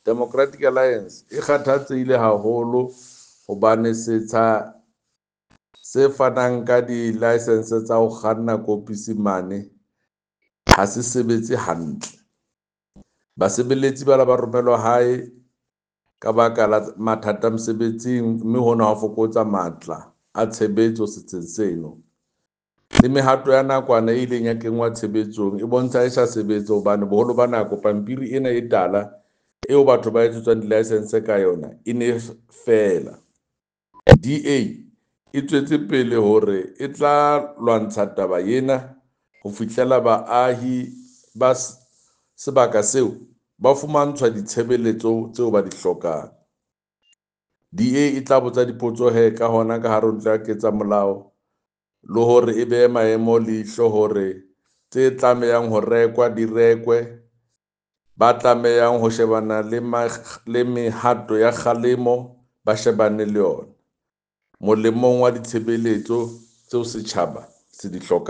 Democratic Alliance e kgathatsehile haholo hobane setsha se fanang ka di-license tsa ho kganna kopising mane ha se sebetse hantle. Basebeletsi ba romelwa hae ka baka la mathata mosebetsing, mme hona ho fokotsa matla a tshebetso setseng seno. Le mehato ya nakwana e ileng ya kenngwa tshebetsong e bontsha e sa sebetse hobane boholo ba nako pampiri ena e tala eo batho ba etsetswang di-license ka yona e ne fela. DA e tswetse pele hore e tla lwantsha taba ena ho fihlela baahi ba sebaka seo ba fumantshwa ditshebeletso tseo ba di hlokang. DA e tla botsa dipotso ka hona ka hare ho ntlo ya ketsamolao le hore e behe maemo leihlo hore tse tlamehang ho rekwa di rekwe, ba tlamehang ho shebana le mehato ya kgalemo ba shebane le yona, molemong wa ditshebeletso tseo setjhaba se di hlokang.